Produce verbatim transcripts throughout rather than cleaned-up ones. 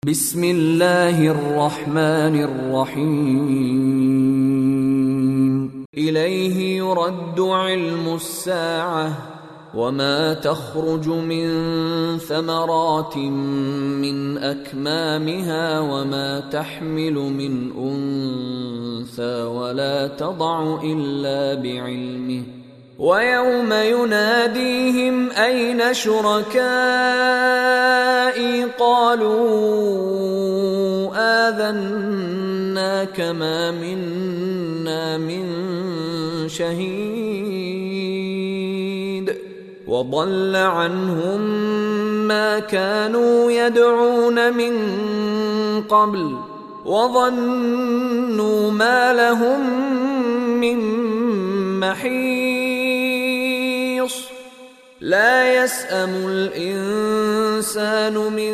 بسم الله الرحمن الرحيم إليه يرد علم الساعة وما تخرج من ثمرات من أكمامها وما تحمل من أنثى ولا تضع إلا بعلمه ويوم يناديهم أين شركائي قالوا آذناك ما منا من شهيد وضل عنهم ما كانوا يدعون من قبل وظنوا ما لهم من محيص لا يسأم الإنسان من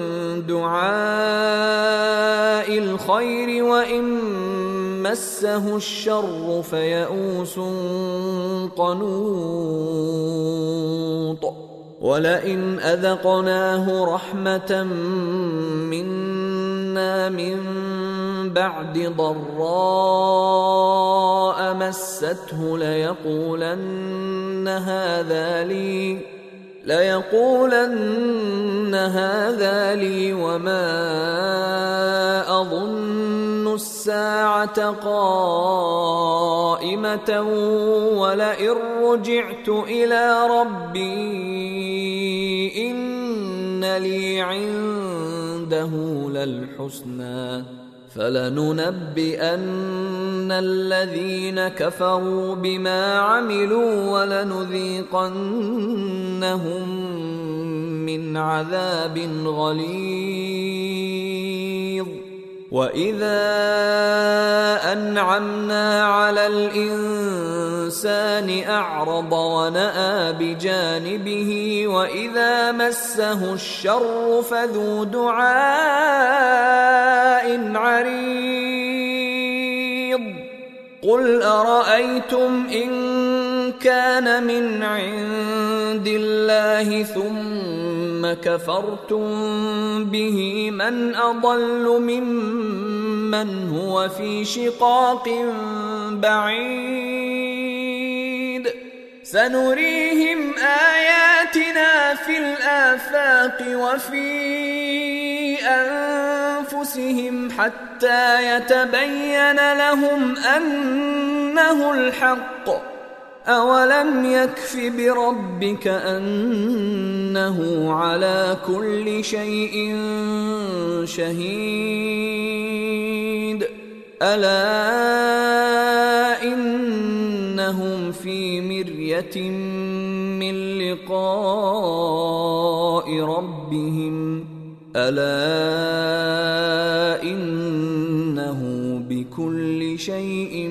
دعاء الخير وإن مسه الشر فيئوس قنوط ولئن أذقناه رحمة منا من بعد ضراء مسته ليقولن هذا لي ليقولن هذا لي وما أظن الساعة قائمة ولئن رجعت إلى ربي إن لي عنده للحسنى فلننبئن الذين كفروا بما عملوا ولنذيقنهم من عذاب غليظ وإذا أنعمنا على الإنسان أعرض ونأى بجانبه وإذا مسه الشر فذو دعاء عريض قل أرأيتم إن كان من عند الله ثم كفرتم به من أضل ممن هو في شقاق بعيد سنريهم آياتنا في الآفاق وفي أنفسهم حتى يتبين لهم أنه الحق أولم يكف بربك أنه على كل شيء شهيد ألا إنهم في مرية من لقاء ربهم ألا إنه بكل شيء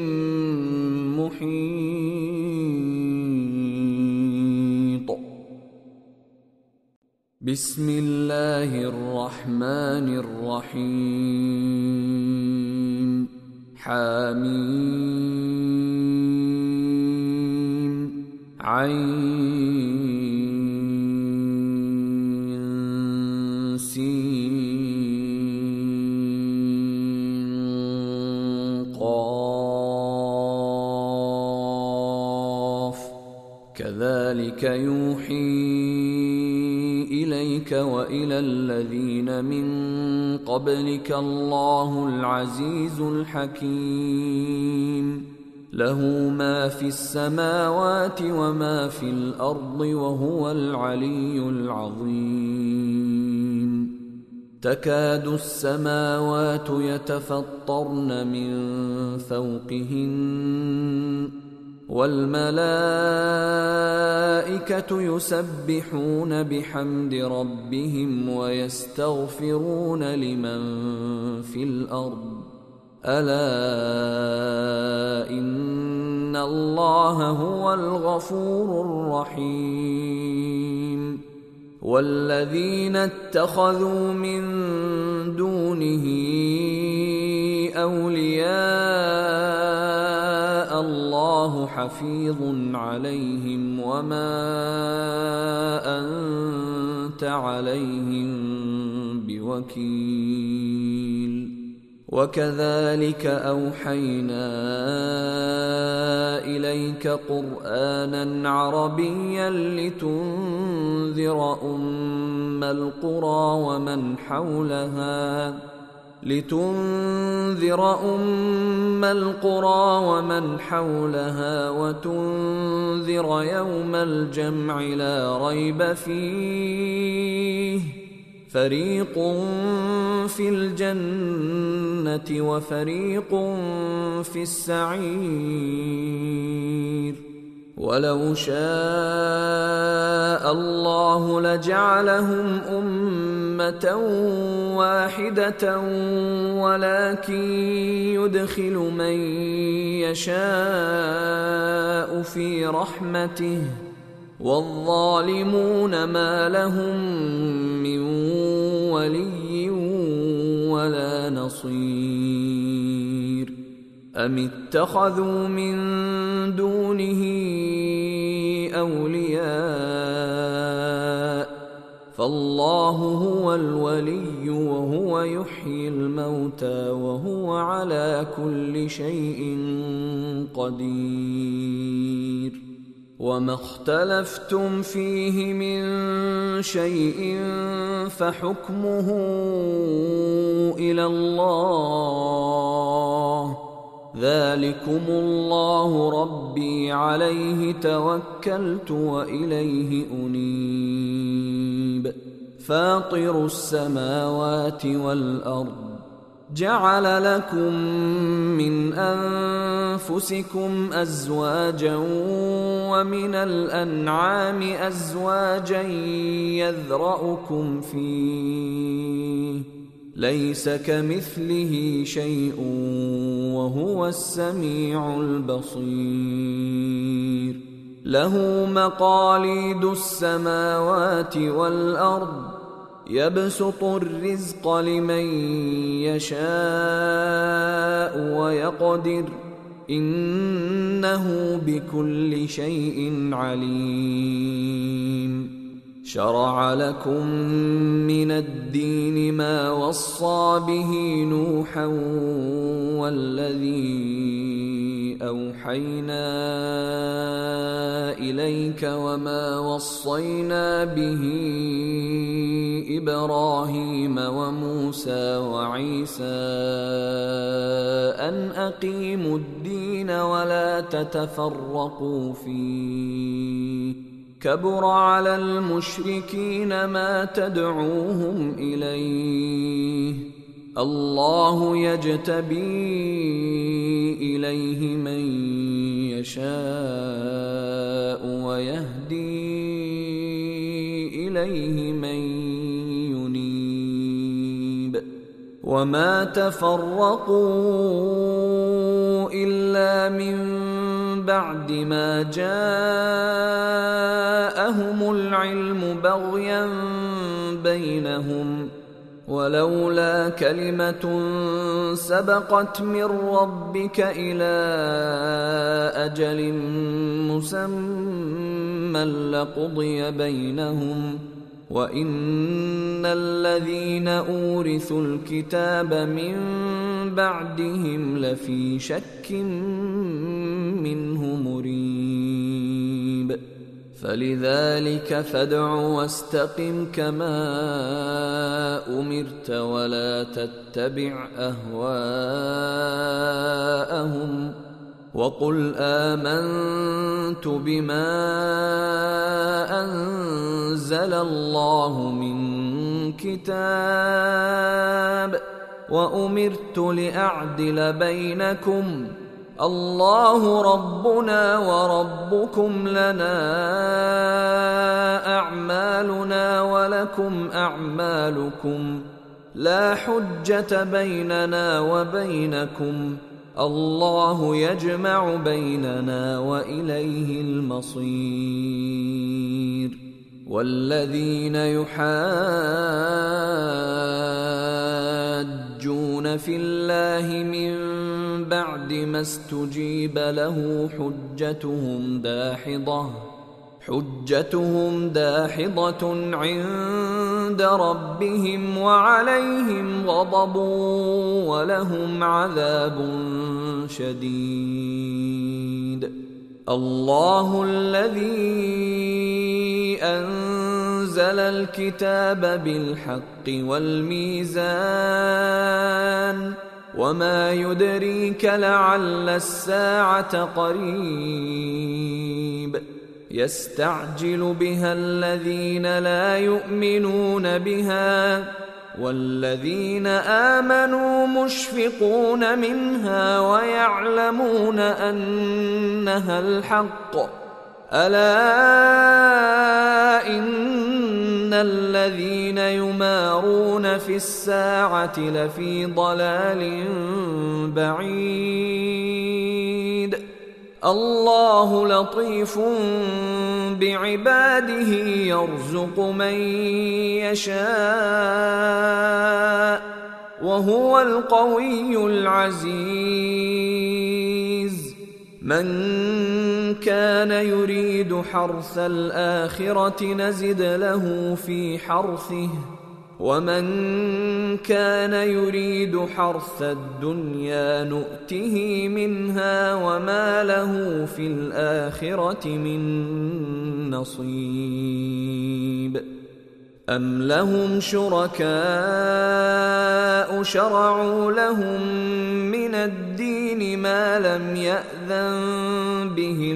محيط بسم الله الرحمن الرحيم حميم عين سين قاف كذلك يوحي إليك وإلى الذين من قبلك الله العزيز الحكيم له ما في السماوات وما في الأرض وهو العلي العظيم تكاد السماوات يتفطرن من فوقهن والملائكة يسبحون بحمد ربهم ويستغفرون لمن في الأرض ألا إن الله هو الغفور الرحيم والذين اتخذوا من دونه أولياء الله حفيظ عليهم وما أنت عليهم بوكيل وكذلك أوحينا إليك قرآنا عربيا لتنذر أم القرى ومن حولها لتنذر أم القرى ومن حولها وتنذر يوم الجمع لا ريب فيه فريق في الجنة وفريق في السعير ولو شاء الله لجعلهم أمة واحدة ولكن يدخل من يشاء في رحمته والظالمون ما لهم من ولي ولا نصير أم اتخذوا من دونه أولياء فالله هو الولي وهو يحيي الموتى وهو على كل شيء قدير وما اختلفتم فيه من شيء فحكمه إلى الله ذلكم الله ربي عليه توكلت وإليه أنيب فاطر السماوات والأرض جعل لكم من أنفسكم أزواجا ومن الأنعام أزواجا يذرأكم فيه ليس كمثله شيء وهو السميع البصير له مقاليد السماوات والأرض يبسط الرزق لمن يشاء ويقدر إنه بكل شيء عليم شرع لكم من الدين ما وصى به نوحا والذي أوحينا إليك وما وصينا به إبراهيم وموسى وعيسى أن أقيموا الدين ولا تتفرقوا فيه كبر على المشركين ما تدعوهم إليه الله يجتبي إليه من يشاء ويهدي إليه من ينيب وما تفرقوا إلا من بعد ما جاءهم العلم بغيا بينهم ولولا كلمة سبقت من ربك إلى أجل مسمى لقضي بينهم وإن الذين أورثوا الكتاب من بعدهم لفي شك منه مريب فلذلك فادع واستقم كما أمرت ولا تتبع أهواءهم وقل آمنت بما أنزل الله من كتاب وأمرت لأعدل بينكم الله ربنا وربكم لنا أعمالنا ولكم أعمالكم لا حجة بيننا وبينكم الله يجمع بيننا وإليه المصير والذين يحاجون في الله من بعد ما استجيب له حجتهم داحضة حجتهم داحضة عند ربهم وعليهم غضب ولهم عذاب شديد. الله الذي أنزل الكتاب بالحق والميزان وما يدريك لعل الساعة قريب. يستعجل بها الذين لا يؤمنون بها والذين آمنوا مشفقون منها ويعلمون أنها الحق. ألا إن الذين يمارون في الساعة لفي ضلال بعيد. الله لطيف بعباده يرزق من يشاء وهو القوي العزيز. من كان يريد حرث الآخرة نزد له في حرثه ومن كان يريد حرث الدنيا نؤته منها وما له في الآخرة من نصيب. أم لهم شركاء شرعوا لهم من الدين ما لم يأذن به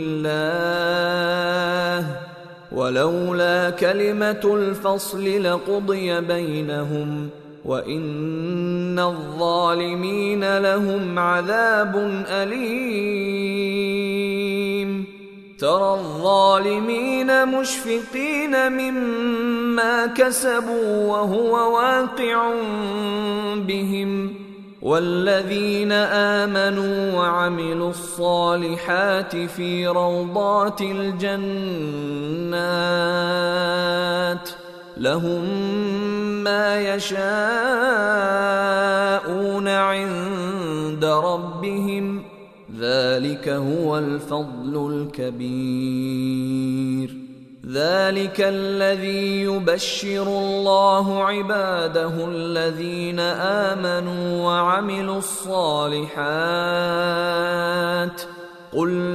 الله ولولا كلمة الفصل لقضي بينهم وإن الظالمين لهم عذاب أليم. ترى الظالمين مشفقين مما كسبوا وهو واقع بهم والذين آمنوا وعملوا الصالحات في روضات الجنات لهم ما يشاءون عند ربهم ذلك هو الفضل الكبير. ذلك الذي يبشر الله عباده الذين آمنوا وعملوا الصالحات. قل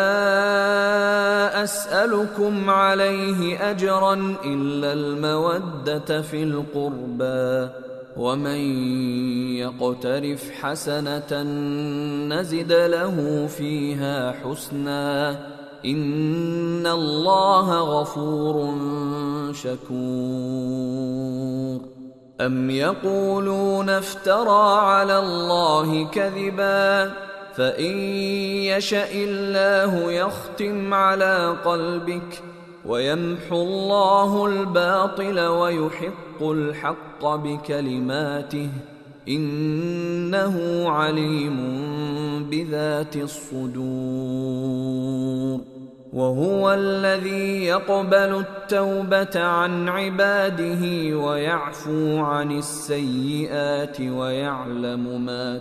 لا أسألكم عليه أجرا إلا المودة في القربى ومن يقترف حسنة نزد له فيها حسنا إن الله غفور شكور. أم يقولون افترى على الله كذبا فإن يشأ الله يختم على قلبك ويمحو الله الباطل ويحق الحق بكلماته إنه عليم بذات الصدور. وهو الذي يقبل التوبة عن عباده ويعفو عن السيئات ويعلم ما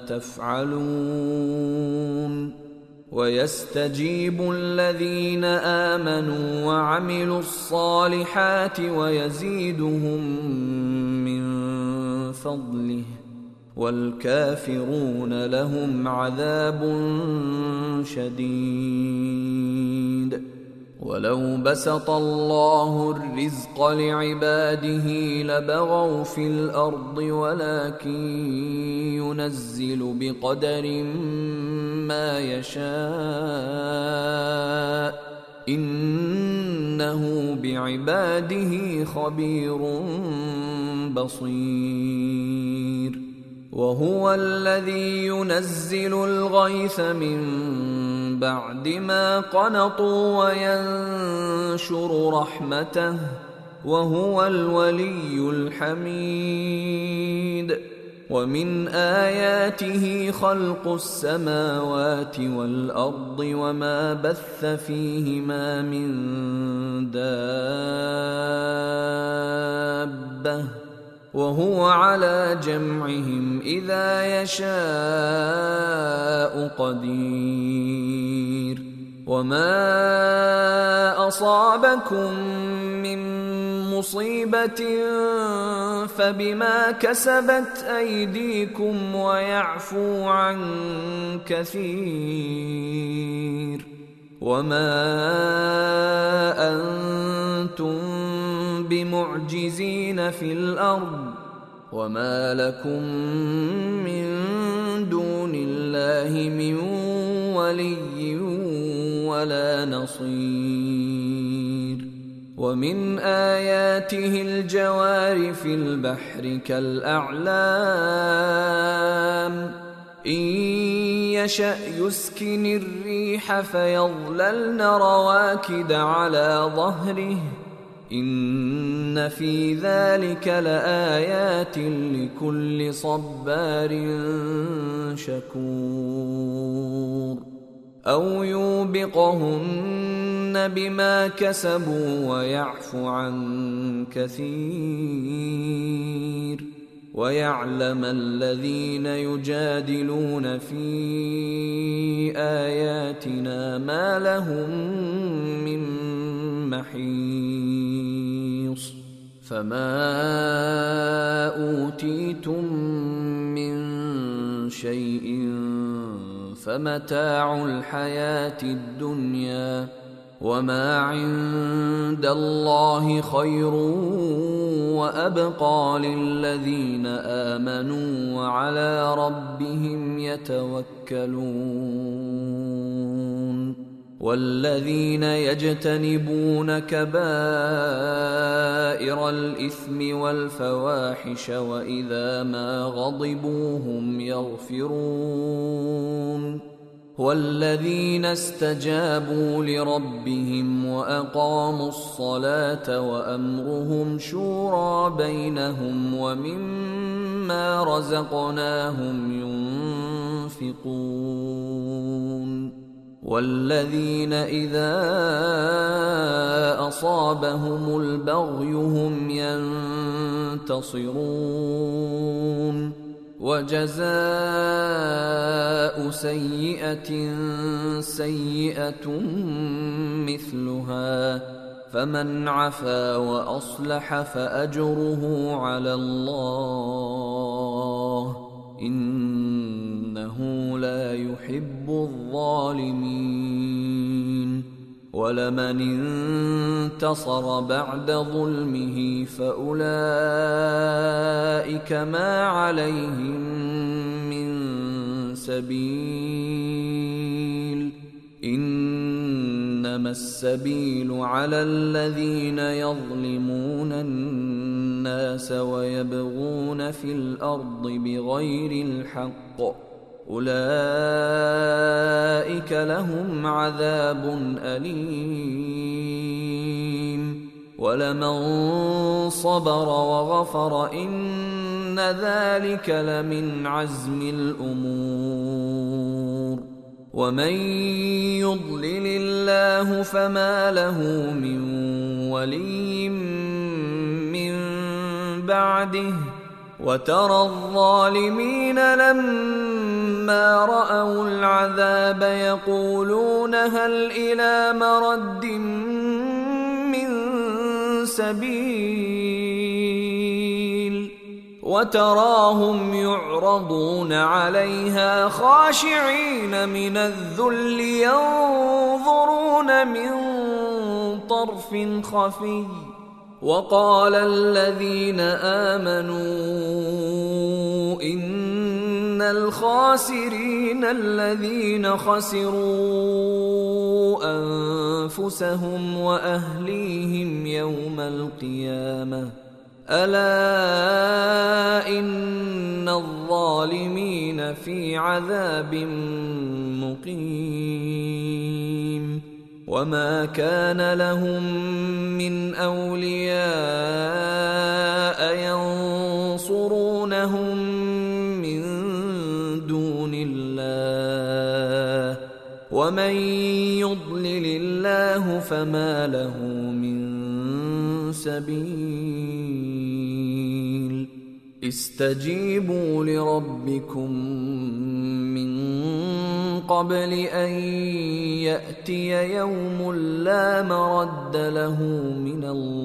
تفعلون. ويستجيب الذين آمنوا وعملوا الصالحات ويزيدهم من فضله والكافرون لهم عذاب شديد. ولو بسط الله الرزق لعباده لبغوا في الأرض ولكن ينزل بقدر ما يشاء إنه بعباده خبير بصير. وهو الذي ينزل الغيث من بعد ما قنطوا وينشر رحمته وهو الولي الحميد. ومن آياته خلق السماوات والأرض وما بث فيهما من دابة وهو على جمعهم إذا يشاء قدير. وما أصابكم من مصيبة فبما كسبت أيديكم ويعفو عن كثير وما أنتم بمعجزين في الأرض وما لكم من دون الله من ولي ولا نصير ومن آياته الجوار في البحر كالأعلام إن يشأ يسكن الريح فيظللن رواكد على ظهره إن في ذلك لآيات لكل صبار شكور أو يوبقهن بما كسبوا ويعفو عن كثير ويعلم الذين يجادلون في آياتنا ما لهم من محيص فما أوتيتم من شيء فمتاع الحياة الدنيا وما عند الله خير وأبقى للذين آمنوا وعلى ربهم يتوكلون والذين يجتنبون كبائر الإثم والفواحش وإذا ما غضبوا هم يغفرون والذين استجابوا لربهم وأقاموا الصلاة وأمرهم شورى بينهم ومما رزقناهم ينفقون والذين إذا أصابهم البغي هم ينتصرون وجزاء سيئة سيئة مثلها فمن عفا وأصلح فأجره على الله إنه لا يحب الظالمين ولمن انتصر بعد ظلمه فأولئك ما عليهم من سبيل إنما السبيل على الذين يظلمون الناس ويبغون في الأرض بغير الحق أولئك لهم عذاب أليم ولمن صبر وغفر إن ذلك لمن عزم الأمور ومن يضلل الله فما له من ولي من بعده وترى الظالمين لما رأوا العذاب يقولون هل إلى مرد من سبيل وتراهم يعرضون عليها خاشعين من الذل ينظرون من طرف خفي وقال الذين آمنوا إن الخاسرين الذين خسروا أنفسهم وأهليهم يوم القيامة ألا إن الظالمين في عذاب مقيم وما كان لهم من أولياء ينصرونهم من دون الله ومن يضلل الله فما له من سبيل استجيبوا لربكم من قبل أن يأتي يوم لا مرد له من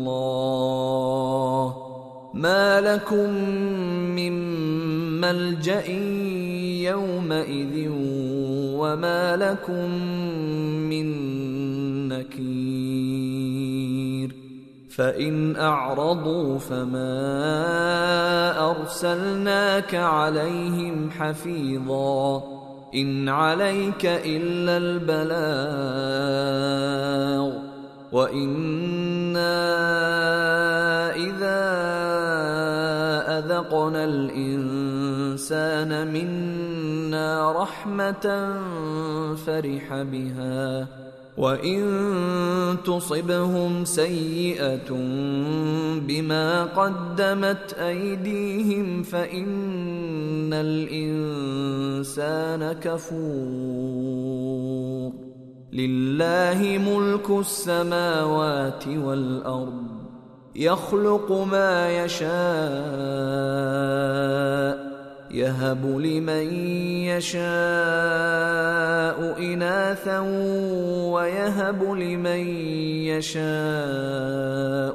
الله ما لكم من ملجأ يومئذ وما لكم من نكير فإن أعرضوا فما أرسلناك عليهم حفيظا إن عليك إلا البلاغ وإنا إذا أذقنا الإنسان منا رحمة فرح بها وإن تصبهم سيئة بما قدمت أيديهم فإن الإنسان كفور لله ملك السماوات والأرض يخلق ما يشاء يهب لمن يشاء إناثا ويهب لمن يشاء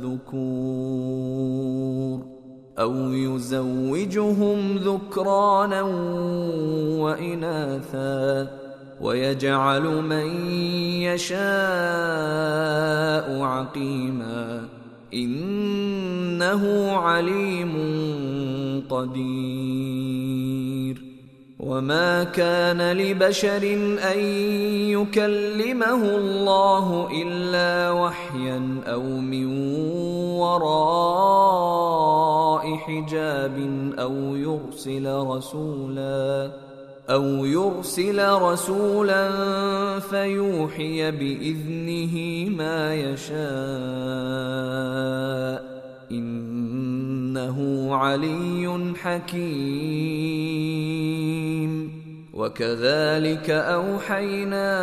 الذكور أو يزوجهم ذكرانا وإناثا ويجعل من يشاء عقيما إنه عليم قدير وما كان لبشر أن يكلمه الله إلا وحيا أو من وراء حجاب أو يرسل رسولا أو يرسل رسولا فيوحي بإذنه ما يشاء إنه علي حكيم وكذلك أوحينا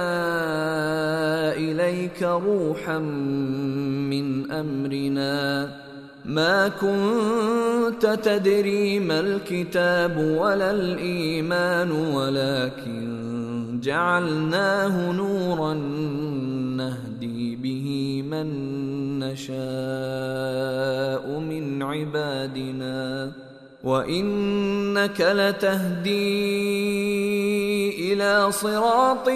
إليك روحا من أمرنا ما كنت تدري ما الكتاب ولا الإيمان ولكن جعلناه نورا نهدي به من نشاء من عبادنا وإنك لتهدي إلى صراط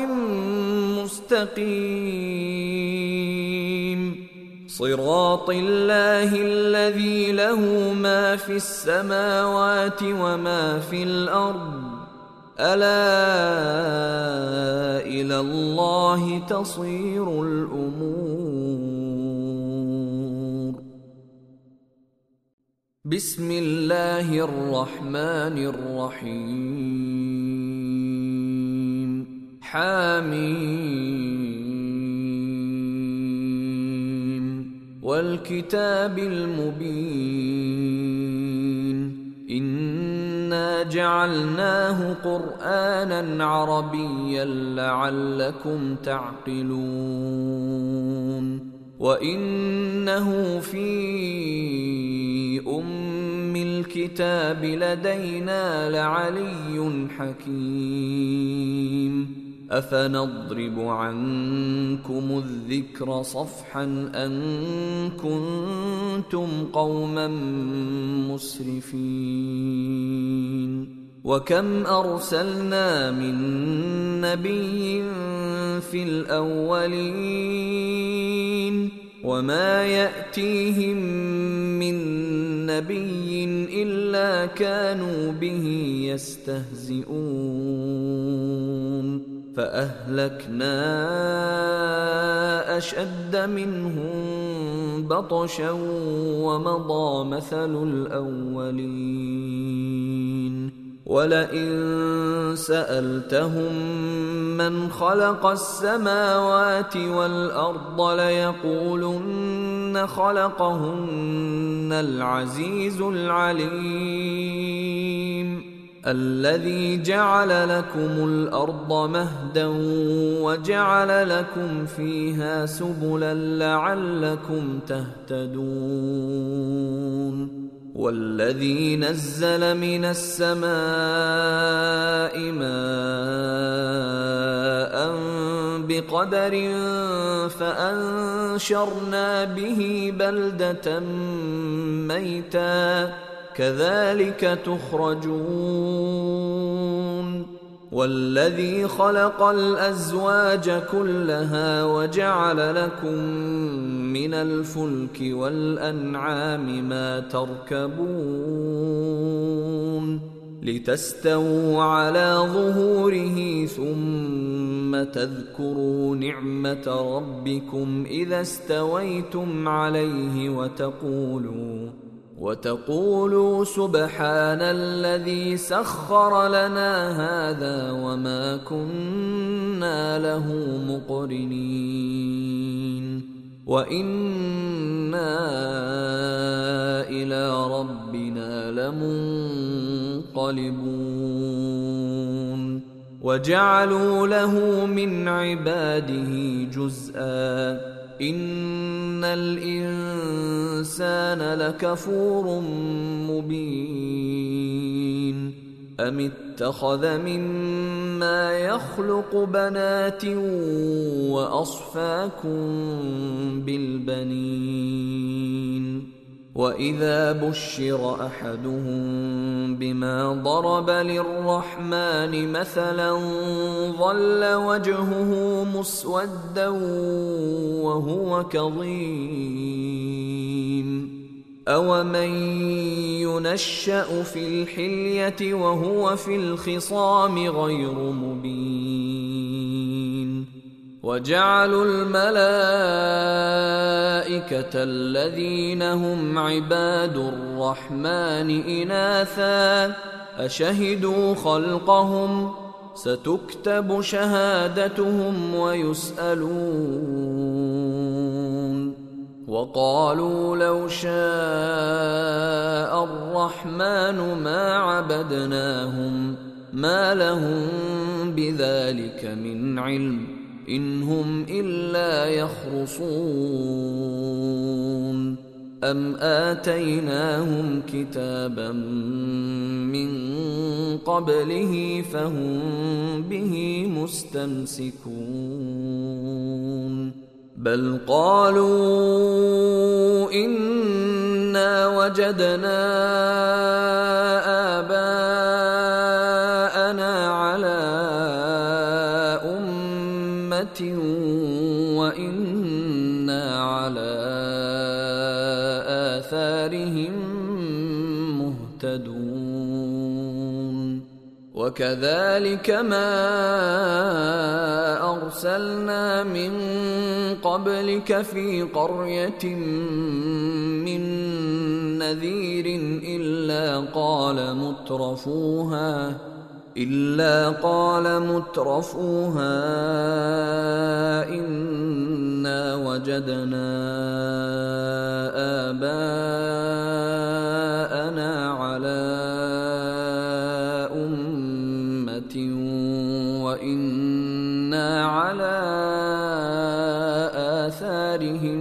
مستقيم صراط الله الذي له ما في السماوات وما في الأرض ألا إلى الله تصير الأمور بسم الله الرحمن الرحيم حميم والكتاب المبين إنا جعلناه قرآنا عربيا لعلكم تعقلون وإنه في أم الكتاب لدينا لعلي حكيم أفنضرب عنكم الذكر صفحا أن كنتم قوما مسرفين وكم أرسلنا من نبي في الأولين وما يأتيهم من نبي إلا كانوا به يستهزئون فأهلكنا أشد منهم بطشا ومضى مثل الأولين ولئن سألتهم من خلق السماوات والأرض ليقولن خلقهن العزيز العليم الذي جعل لكم الأرض مهدا وجعل لكم فيها سبلا لعلكم تهتدون والذي نزل من السماء ماء بقدر فأنشرنا به بلدة ميتا كذلك تخرجون والذي خلق الأزواج كلها وجعل لكم من الفلك والأنعام ما تركبون لتستووا على ظهوره ثم تذكروا نعمة ربكم إذا استويتم عليه وتقولوا وتقولوا سبحان الذي سخر لنا هذا وما كنا له مقرنين وإنا إلى ربنا لمنقلبون وجعلوا له من عباده جزءا إن الإنسان لكفور مبين أم اتخذ مما يخلق بنات وأصفاكم بالبنين وإذا بشر أحدهم بما ضرب للرحمن مثلا ظل وجهه مسودا وهو كظيم أومن ينشأ في الحلية وهو في الخصام غير مبين وجعلوا الملائكة الذين هم عباد الرحمن إناثا أشهدوا خلقهم ستكتب شهادتهم ويسألون وقالوا لو شاء الرحمن ما عبدناهم ما لهم بذلك من علم إن هم إلا يخرصون أم آتيناهم كتابا من قبله فهم به مستمسكون بل قالوا إنا وجدنا آباءنا على أمة وإنا على آثارهم مهتدون وكذلك ما أرسلنا من قبلك في قرية من نذير إلا قال مترفوها إلا قال مترفوها إنا وجدنا آباءنا على أمة وإنا على آثارهم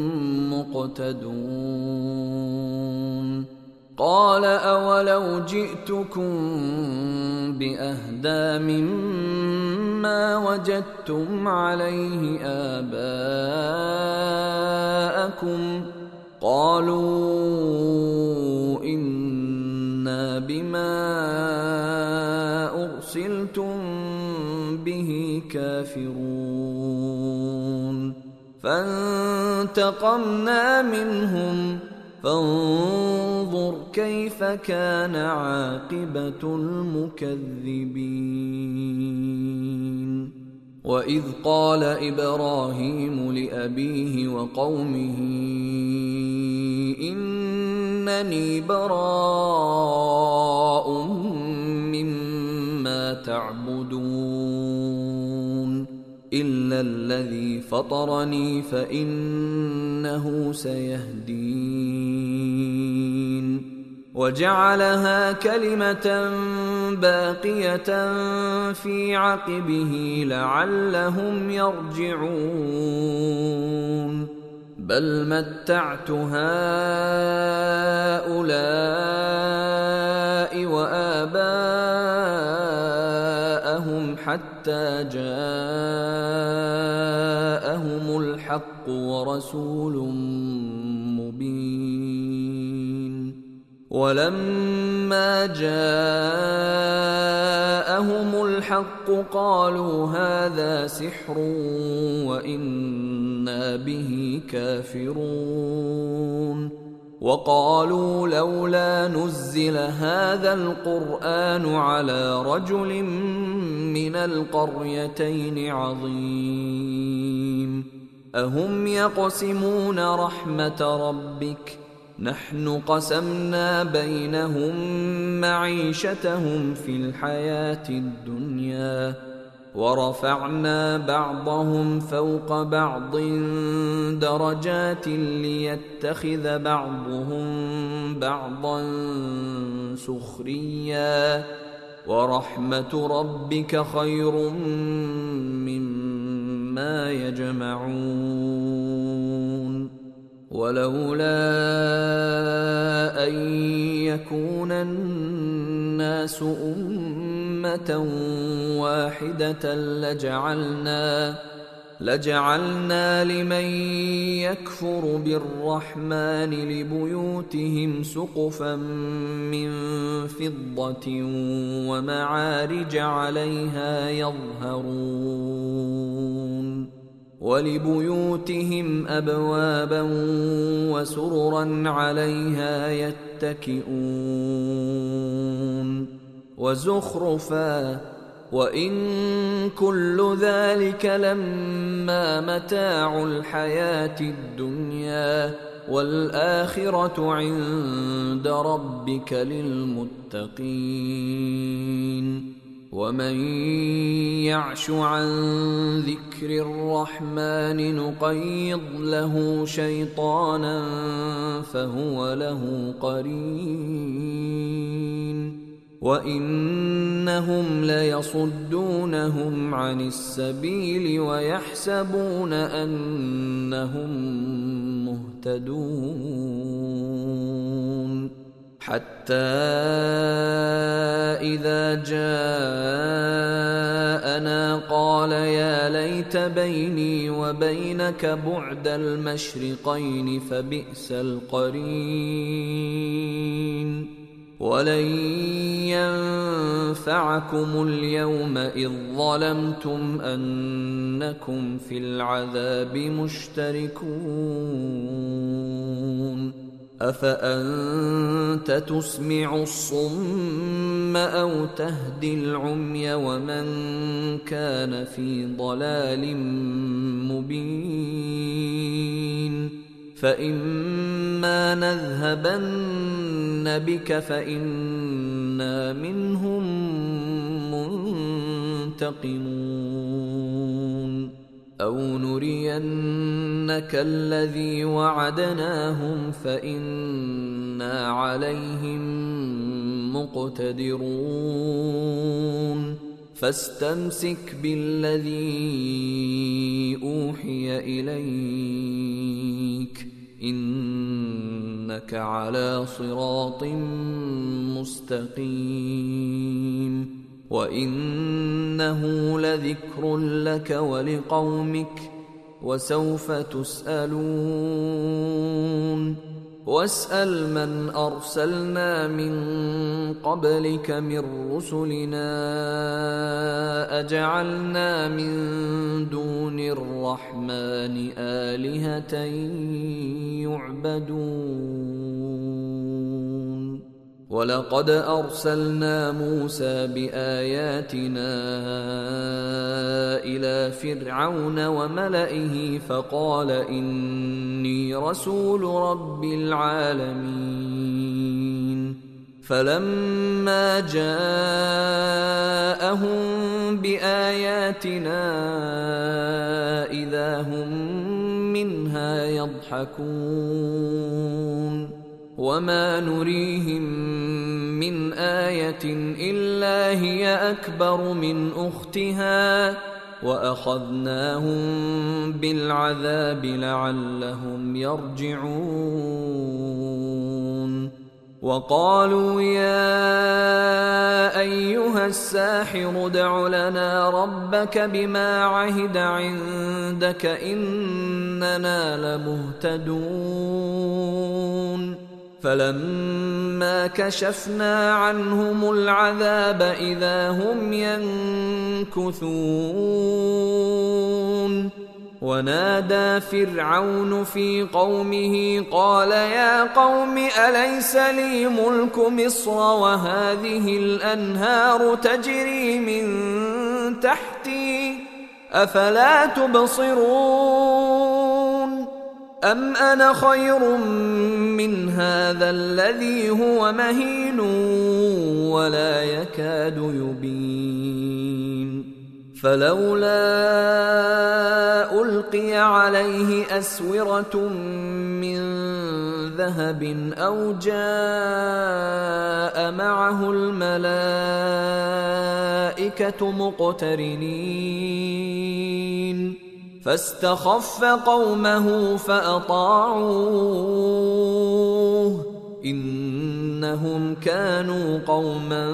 مقتدون قال أولو جئتكم بأهدى مما وجدتم عليه آباءكم قالوا إنا بما أرسلتم به كافرون فانتقمنا منهم فانظر كيف كان عاقبة المكذبين وإذ قال إبراهيم لأبيه وقومه إنني براء مما تعبدون إلا الذي فطرني فإنه سيهدين وجعلها كلمة باقية في عقبه لعلهم يرجعون بل متعت هؤلاء وآباءهم حتى جاءهم الحق ورسول مبين ولما جاءهم الحق قالوا هذا سحر وإنا به كافرون وقالوا لولا نزل هذا القرآن على رجل من القريتين عظيم أهم يقسمون رحمة ربك نحن قسمنا بينهم معيشتهم في الحياة الدنيا ورفعنا بعضهم فوق بعض درجات ليتخذ بعضهم بعضا سخريا ورحمة ربك خير مما يجمعون ولولا أن يكون الناس أمة واحدة لجعلنا لجعلنا لمن يكفر بالرحمن لبيوتهم سقفا من فضة ومعارج عليها يظهرون ولبيوتهم أبوابا وسررا عليها يتكئون وزخرفا وإن كل ذلك لما متاع الحياة الدنيا والآخرة عند ربك للمتقين ومن يعش عن ذكر الرحمن نقيض له شيطانا فهو له قرين وإنهم ليصدونهم عن السبيل ويحسبون أنهم مهتدون حتى إذا جاءنا قال يا ليت بيني وبينك بعد المشرقين فبئس القرين ولن ينفعكم اليوم إذ ظلمتم أنكم في العذاب مشتركون أفأنت تسمع الصم أو تهدي العمي ومن كان في ضلال مبين فإما نذهبن بك فإنا منهم منتقمون أو نرينك الذي وعدناهم فإنا عليهم مقتدرون فاستمسك بالذي أوحي إليك إنك على صراط مستقيم وإنه لذكر لك ولقومك وسوف تسألون واسأل من أرسلنا من قبلك من رسلنا أجعلنا من دون الرحمن آلهة يعبدون ولقد أرسلنا موسى بآياتنا إلى فرعون وملئه فقال إني رسول رب العالمين فلما جاءهم بآياتنا إذا هم منها يضحكون وما نريهم من آية إلا هي أكبر من أختها وأخذناهم بالعذاب لعلهم يرجعون وقالوا يا أيها الساحر ادع لنا ربك بما عهد عندك إننا لمهتدون فلما كشفنا عنهم العذاب إذا هم ينكثون ونادى فرعون في قومه قال يا قوم أليس لي ملك مصر وهذه الأنهار تجري من تحتي أفلا تبصرون أم أنا خير من هذا الذي هو مهين ولا يكاد يبين فلولا ألقي عليه أسورة من ذهب أو جاء معه الملائكة مقترنين فاستخف قومه فأطاعوه إنهم كانوا قوما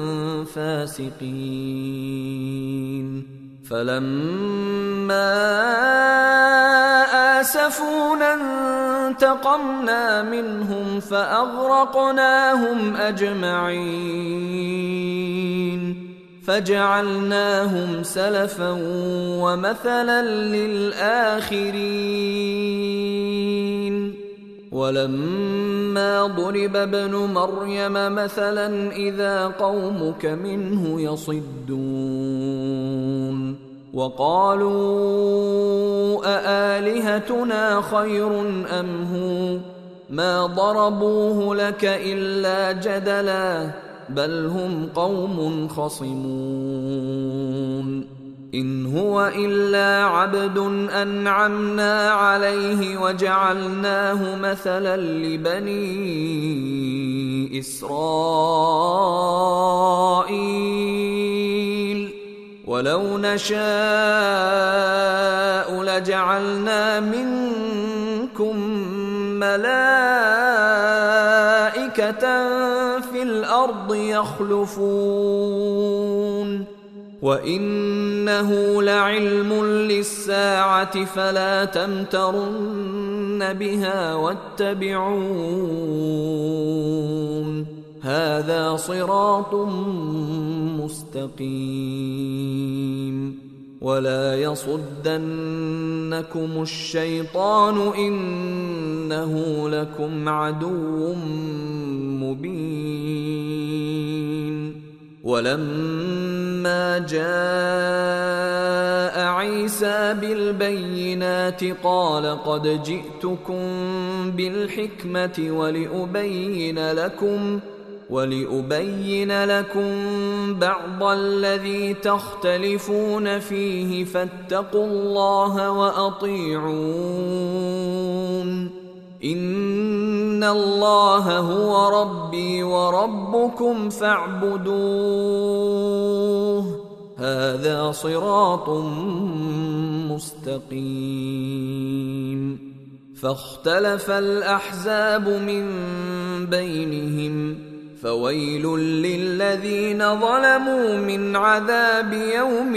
فاسقين فلما آسفونا انتقمنا منهم فأغرقناهم أجمعين فجعلناهم سلفا ومثلا للآخرين ولما ضرب ابن مريم مثلا إذا قومك منه يصدون وقالوا أآلهتنا خير أم هو ما ضربوه لك إلا جدلا بل هم قوم خصمون إن هو إلا عبد أنعمنا عليه وجعلناه مثلا لبني إسرائيل ولو نشاء لجعلنا منكم ملائكة في الأرض يخلفون وإنه لعلم للساعة فلا تمترن بها واتبعون هذا صراط مستقيم ولا يصدنكم الشيطان إنه لكم عدو مبين ولما جاء عيسى بالبينات قال قد جئتكم بالحكمة ولأبين لكم ولأبين لكم بعض الذي تختلفون فيه فاتقوا الله وأطيعون إن الله هو ربي وربكم فاعبدوه هذا صراط مستقيم فاختلف الأحزاب من بينهم فويل للذين ظلموا من عذاب يوم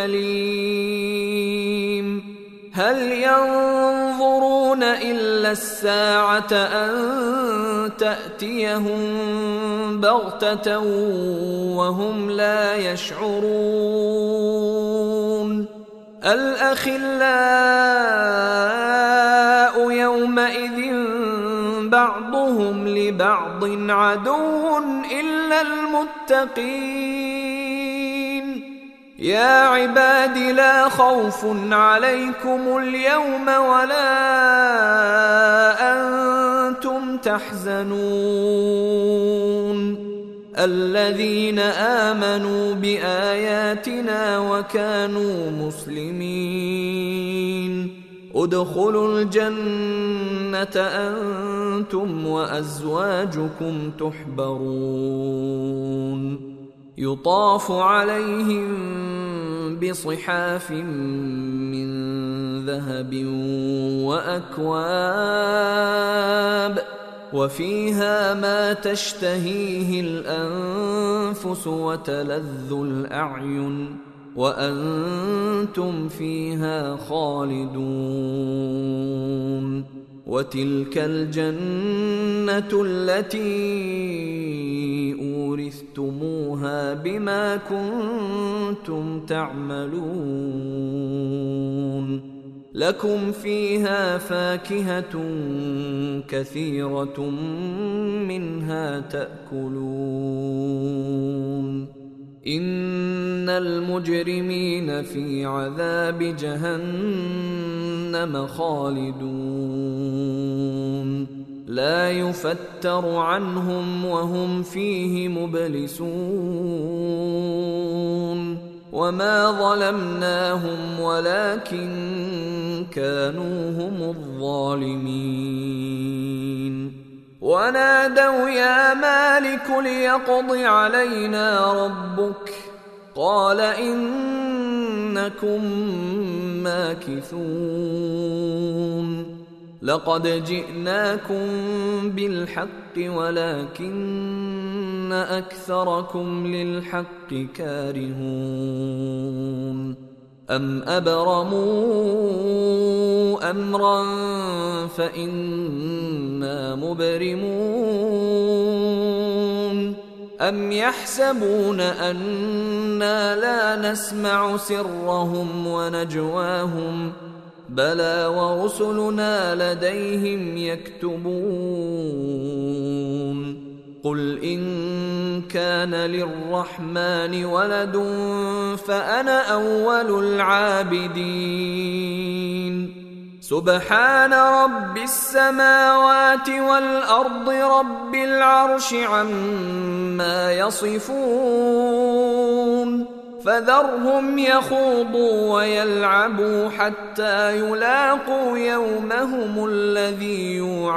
أليم هل ينظرون إلا الساعة أن تأتيهم بغتة وهم لا يشعرون الأخلاء يومئذ بعضهم لبعض عدو إلا المتقين يا عباد لا خوف عليكم اليوم ولا أنتم تحزنون الذين آمنوا بآياتنا وكانوا مسلمين ادخلوا الجنة أنتم وأزواجكم تحبرون يطاف عليهم بصحاف من ذهب وأكواب وفيها ما تشتهيه الأنفس وتلذ الأعين وأنتم فيها خالدون وتلك الجنة التي أورثتموها بما كنتم تعملون لكم فيها فاكهة كثيرة منها تأكلون إن المجرمين في عذاب جهنم خالدون لا يفتر عنهم وهم فيه مبلسون وما ظلمناهم ولكن كانوا هم الظالمين ونادوا يا مالك ليقض علينا ربك قال إنكم ماكثون لقد جئناكم بالحق ولكن أكثركم للحق كارهون أم أبرموا أمرا فإنا مبرمون أم يحسبون أنا لا نسمع سرهم ونجواهم بلى ورسلنا لديهم يكتبون قل إن كان للرحمن ولد فأنا أول العابدين سبحان رب السماوات والأرض رب العرش عما يصفون فذرهم يخوضوا ويلعبوا حتى يلاقوا يومهم الذي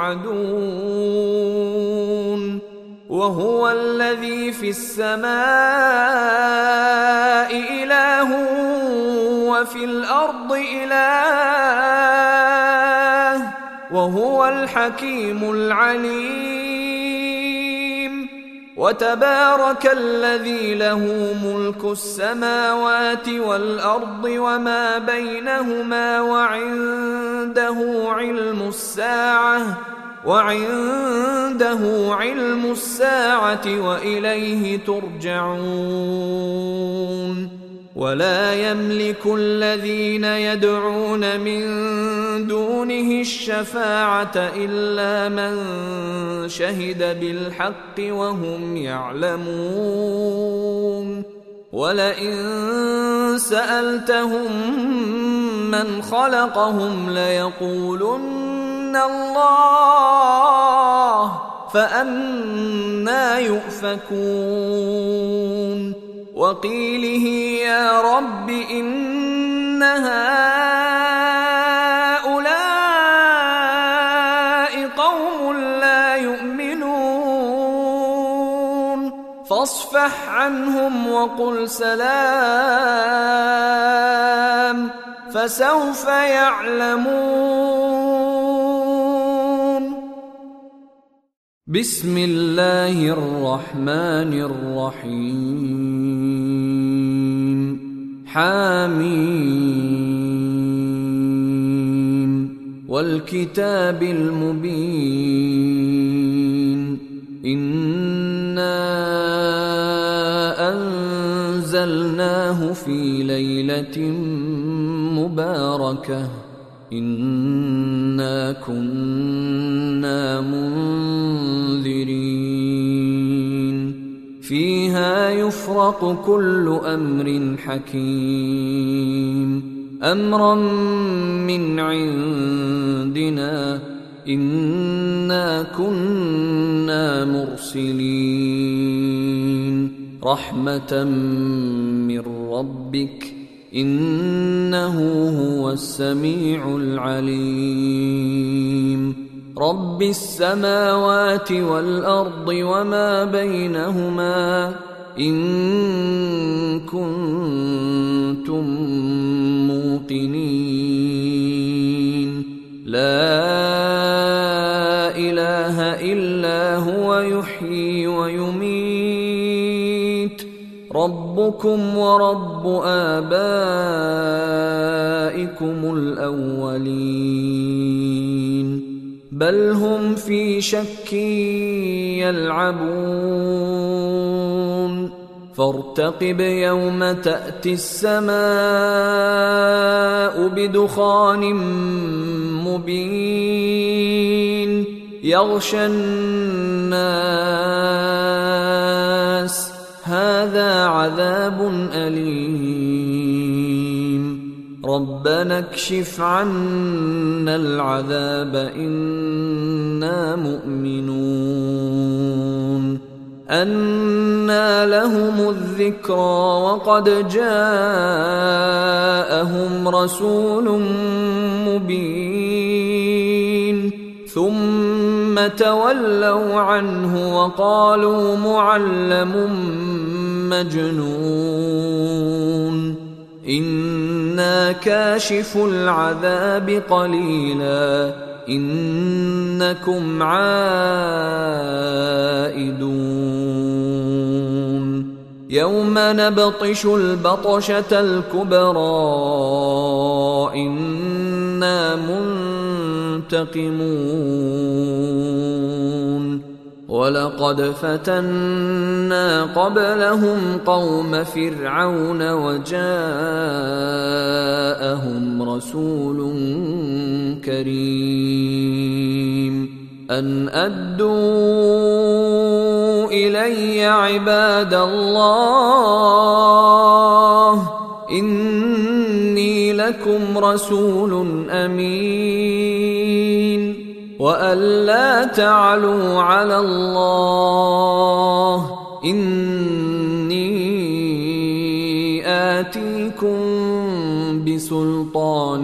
يوعدون وهو الذي في السماء إله وفي الأرض إله وهو الحكيم العليم وتبارك الذي له ملك السماوات والأرض وما بينهما وعنده علم الساعة وعنده علم الساعة وإليه ترجعون ولا يملك الذين يدعون من دونه الشفاعة إلا من شهد بالحق وهم يعلمون ولئن سألتهم من خلقهم ليقولن الله فأنى يؤفكون وقيله يا رب إن هؤلاء قوم لا يؤمنون فاصفح عنهم وقل سلام فسوف يعلمون بسم الله الرحمن الرحيم حاميم والكتاب المبين إنا أنزلناه في ليلة مباركة إنا كنا منذرين فيها يفرق كل أمر حكيم أمرا من عندنا إنا كنا مرسلين رحمة من ربك إنه هو السميع العليم رب السماوات والأرض وما بينهما إن كنتم ربكم ورب آبائكم الأولين بل هم في شك يلعبون فارتقب يوم تأتي السماء بدخان مبين يغشى الناس هذا عذاب أليم ربنا اكشف عنا العذاب إنا مؤمنون أنى لهم الذكرى وقد جاءهم رسول مبين ثم تولوا عنه وقالوا معلم مجنون إنا كاشف العذاب قليلا إنكم عائدون يوم نبطش البطشة الكبرى إنا منتقمون ولقد فتنا قبلهم قوم فرعون وجاءهم رسول كريم أن أدوا إلي عباد الله إني لكم رسول أمين وأن لا تعلوا على الله إني آتيكم بسلطان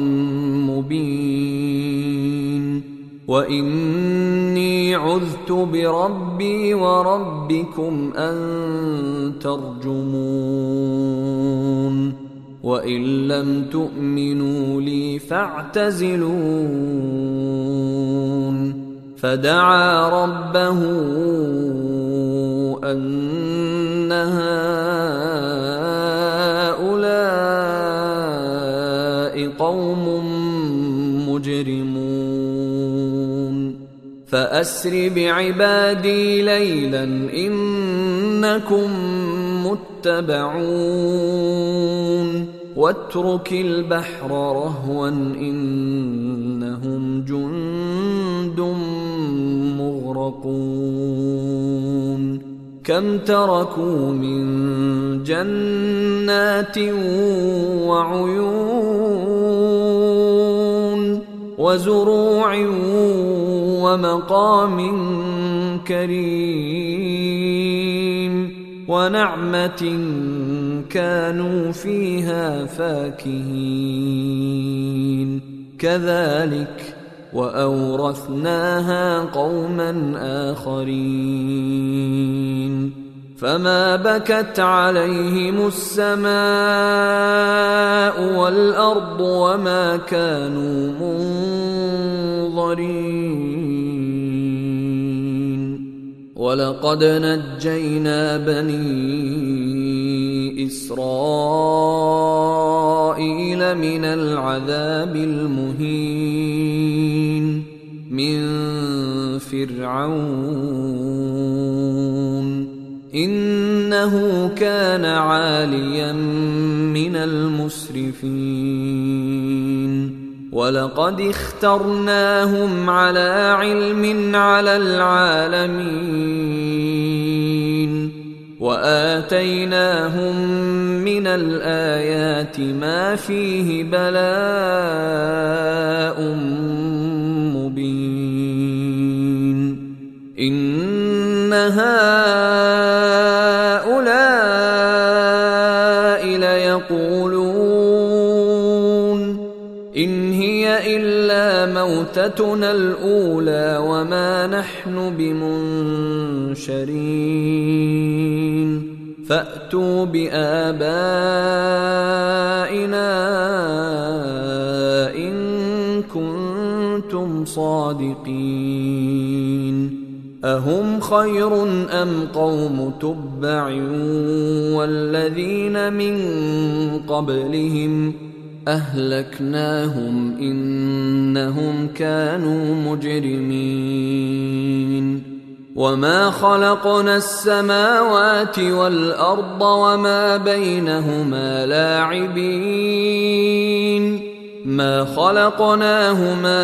مبين وإني عذت بربي وربكم أن ترجمون وإن لم تؤمنوا لي فاعتزلون فدعا ربه أن هؤلاء قوم مجرمون فأسر بعبادي ليلا إنكم متبعون واترك البحر رهوا إنهم جند مغرقون كم تركوا من جنات وعيون وزروع ومقام كريم ونعمة كانوا فيها فاكهين كذلك وأورثناها قوما آخرين فما بكت عليهم السماء والأرض وما كانوا منظرين ولقد نجينا بني إسرائيل من العذاب المهين من فرعون إنه كان عاليا من المسرفين ولقد اخترناهم على علم على العالمين وآتيناهم من الآيات ما فيه بلاء مبين إن هؤلاء ليقولون إن هي إلا موتتنا الأولى وما نحن بمنشرين فأتوا بآبائنا إن كنتم صادقين أهم خير أم قوم تبع والذين من قبلهم أهلكناهم إنهم كانوا مجرمين وما خلقنا السماوات والأرض وما بينهما لاعبين ما خلقناهما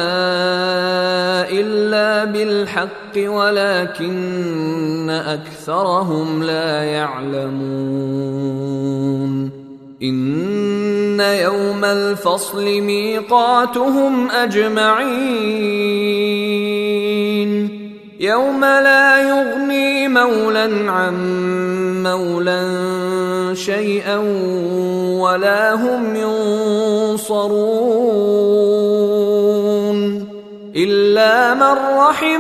إلا بالحق ولكن أكثرهم لا يعلمون إن يوم الفصل ميقاتهم أجمعين يوم لا يغني مولى عن مولى شيئا ولا هم ينصرون إلا من رحم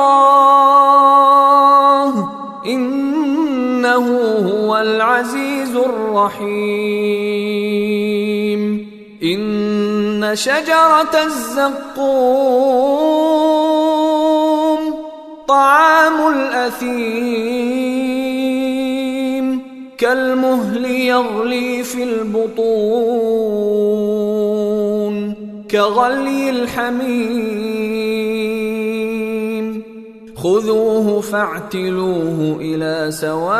الله إنه هو العزيز الرحيم إن شجرة الزقوم طعام الأثيم كالمهل يغلي في البطون كغلي الحميم خذوه فاعتلوه إلى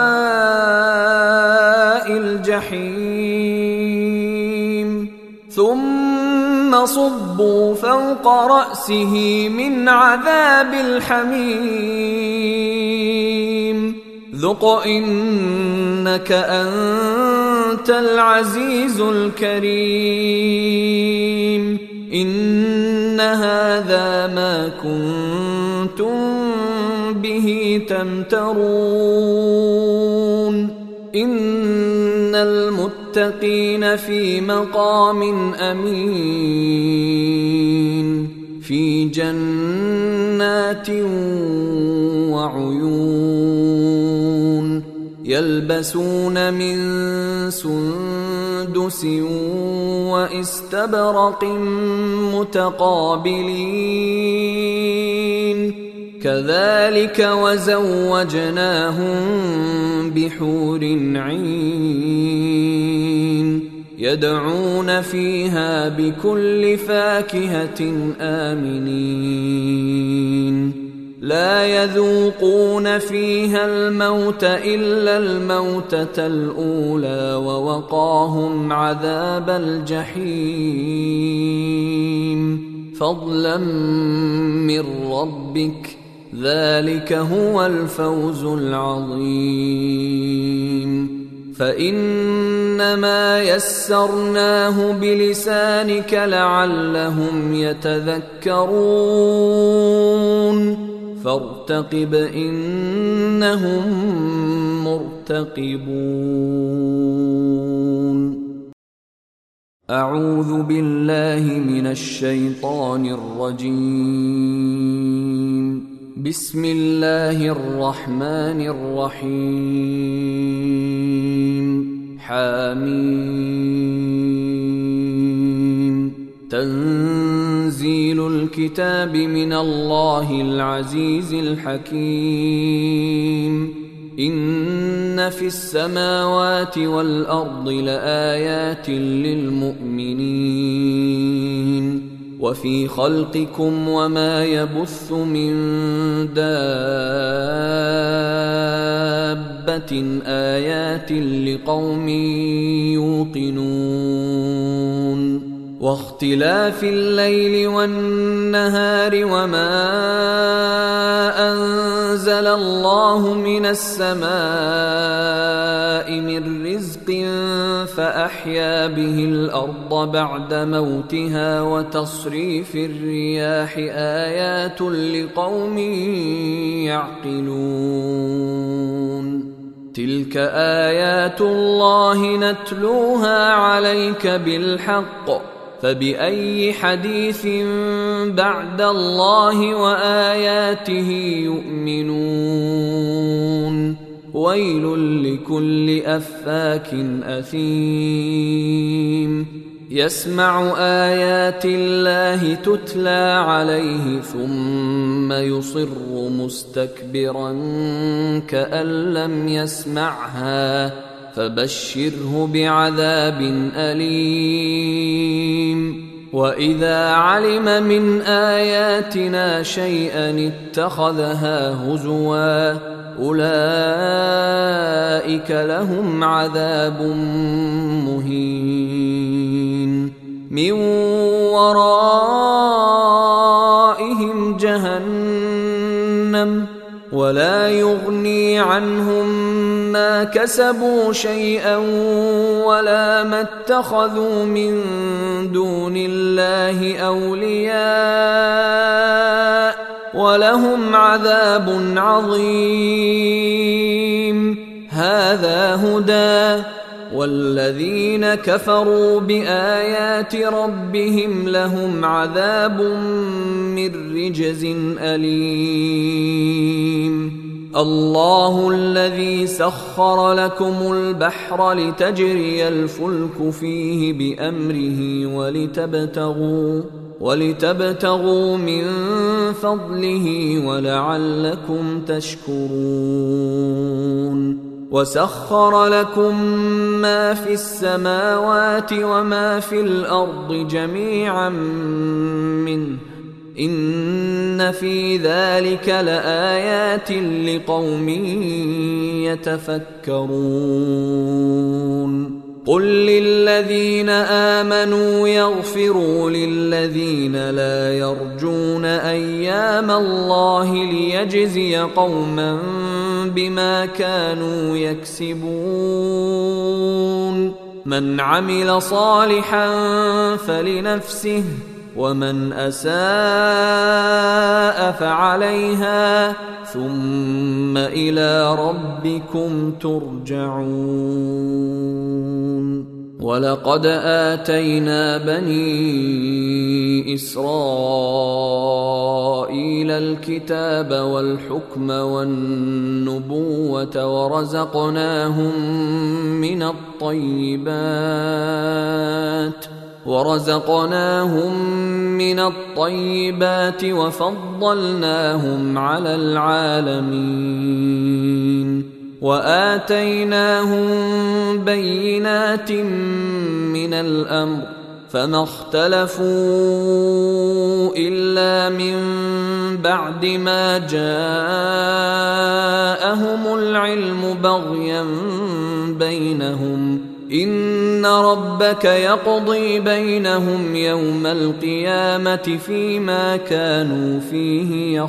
سواء الجحيم ثم صبوا فوق رأسه من عذاب الحميم ذق إنك أنت العزيز الكريم إن هذا ما كنتم به تمترون إن المتقين في مقام أمين في جنات وعيون يلبسون من سندس واستبرق متقابلين كذلك وزوجناهم بحور عين يدعون فيها بكل فاكهة آمنين لا يذوقون فيها الموت إلا الموتة الأولى ووقاهم عذاب الجحيم فضلا من ربك ذلك هو الفوز العظيم فإنما يسرناه بلسانك لعلهم يتذكرون فارتقب إنهم مرتقبون أعوذ بالله من الشيطان الرجيم بسم الله الرحمن الرحيم حميم تنزيل الكتاب من الله العزيز الحكيم إن في السماوات والأرض لآيات للمؤمنين وفي خلقكم وما يبث من دابة آيات لقوم يوقنون واختلاف الليل والنهار وما أنزل الله من السماء من رزق فأحيا به الأرض بعد موتها وتصريف الرياح آيات لقوم يعقلون تلك آيات الله نتلوها عليك بالحق فبأي حديث بعد الله وآياته يؤمنون ويل لكل أفاك أثيم يسمع آيات الله تتلى عليه ثم يصر مستكبرا كأن لم يسمعها فبشره بعذاب أليم. وإذا علم من آياتنا شيئا اتخذها هزوا أولئك لهم عذاب مهين من ورائهم جهنم ولا يغني عنهم ما كسبوا شيئا ولا ما اتخذوا من دون الله أولياء ولهم عذاب عظيم. هذا هدى والذين كفروا بآيات ربهم لهم عذاب من رجز أليم. الله الذي سخر لكم البحر لتجري الفلك فيه بأمره ولتبتغوا ولتبتغوا من فضله ولعلكم تشكرون. وسخر لكم ما في السماوات وما في الأرض جميعا منه إن في ذلك لآيات لقوم يتفكرون. قل للذين آمنوا يغفروا للذين لا يرجون أيام الله ليجزي قوما بما كانوا يكسبون. من عمل صالحا فلنفسه ومن أساء فعليها ثم إلى ربكم ترجعون. ولقد آتينا بني إسرائيل الكتاب والحكم والنبوة ورزقناهم من الطيبات ورزقناهم من الطيبات وفضلناهم على العالمين وآتيناهم بينات من الأمر فما اختلفوا إلا من بعد ما جاءهم العلم بغيا بينهم إن ربك يقضي بينهم يوم القيامة فيما كانوا فيه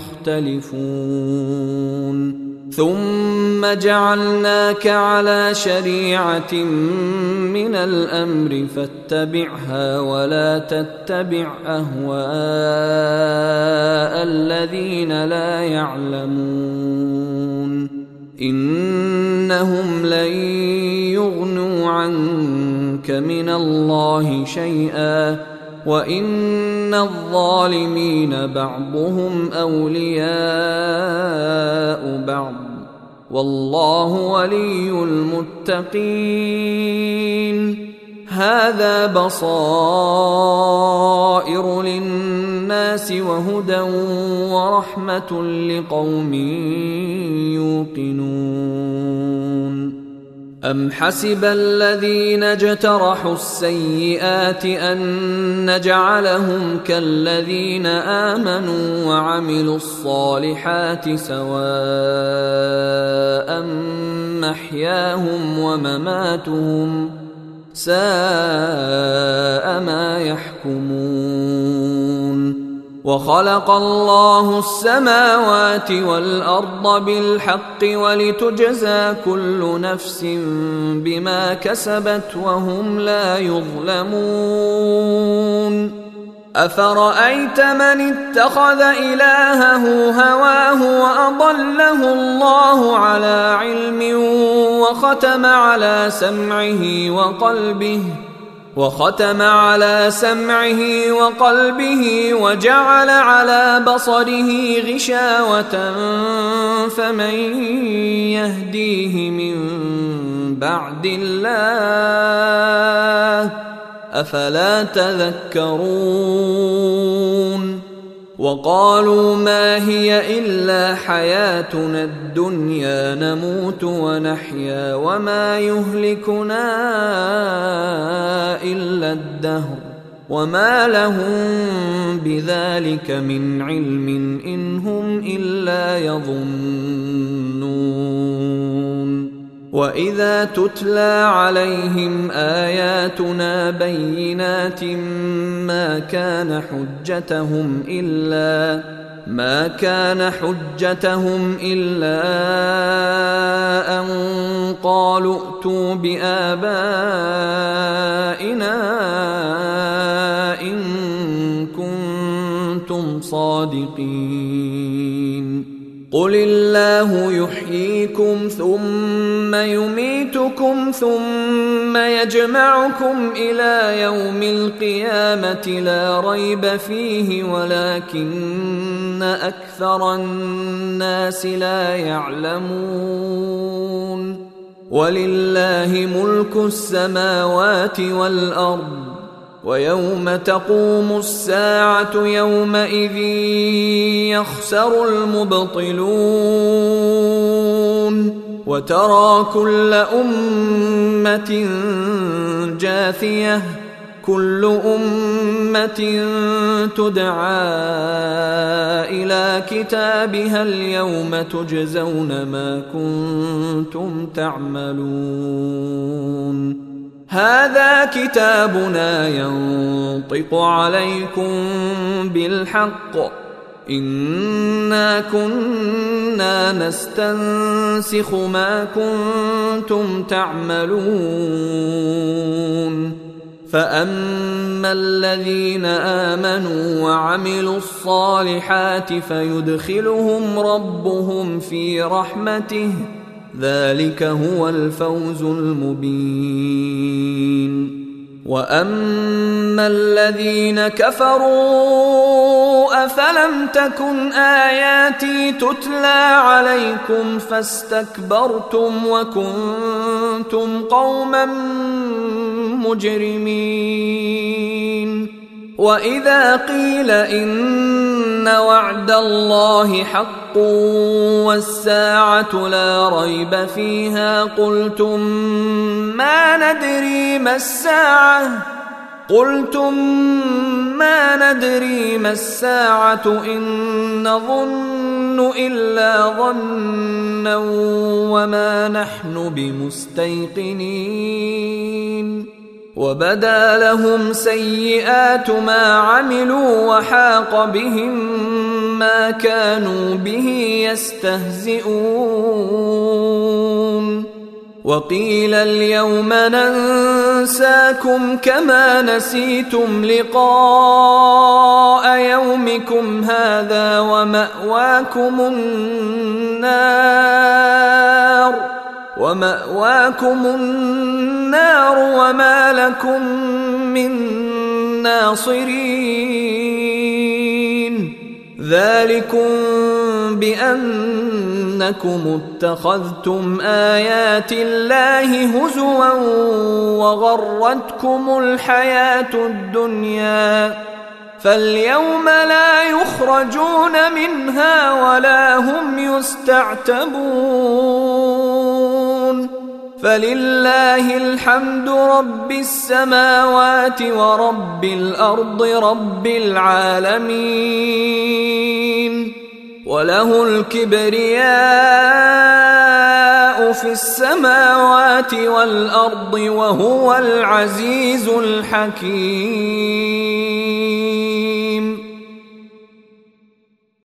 يختلفون. ثم جعلناك على شريعة من الأمر فاتبعها ولا تتبع أهواء الذين لا يعلمون إنهم لن يغنوا عنك من الله شيئا وإن الظالمين بعضهم أولياء بعض والله ولي المتقين. هذا بصائر للناس وهدى ورحمة لقوم يوقنون. أم حسب الذين اجترحوا السيئات أن نجعلهم كالذين آمنوا وعملوا الصالحات سواء محياهم ومماتهم ساء ما يحكمون. وخلق الله السماوات والأرض بالحق ولتجزى كل نفس بما كسبت وهم لا يظلمون. أفرأيت من اتخذ إلهه هواه وأضله الله على علم وختم على سمعه وقلبه وختم على سمعه وقلبه وجعل على بصره غشاوة فمن يهديه من بعد الله أفلا تذكرون وقالوا ما هي إلا حياتنا الدنيا نموت ونحيا وما يهلكنا إلا الدهر وما لهم بذلك من علم إن هم إلا يظنون وإذا تتلى عليهم آياتنا بينات ما كان حجتهم إلا ما كان حجتهم إلا أن قالوا ائتوا بآبائنا إن كنتم صادقين قل الله يحييكم ثم يميتكم ثم يجمعكم إلى يوم القيامة لا ريب فيه ولكن أكثر الناس لا يعلمون ولله ملك السماوات والأرض ويوم تقوم الساعة يومئذ يخسر المبطلون وترى كل أمة جاثية كل أمة تدعى إلى كتابها اليوم تجزون ما كنتم تعملون هذا كتابنا ينطق عليكم بالحق إنا كنا نستنسخ ما كنتم تعملون فأما الذين آمنوا وعملوا الصالحات فيدخلهم ربهم في رحمته ذلك هو الفوز المبين وأما الذين كفروا أفلم تكن آياتي تتلى عليكم فاستكبرتم وكنتم قوما مجرمين وإذا قيل إن وعد الله حق والساعة لا ريب فيها قلتم ما ندري ما الساعة قلتم ما ندري ما الساعة إن نظن إلا ظنا وما نحن بمستيقنين وبدا لهم سيئات ما عملوا وحاق بهم ما كانوا به يستهزئون وقيل اليوم ننساكم كما نسيتم لقاء يومكم هذا ومأواكم النار ومأواكم النار وما لكم من ناصرين ذلكم بأنكم اتخذتم آيات الله هزوا وغرتكم الحياة الدنيا فاليوم لا يخرجون منها ولا هم يستعتبون فلله الحمد رب السماوات ورب الأرض رب العالمين وله الكبرياء في السماوات والأرض وهو العزيز الحكيم.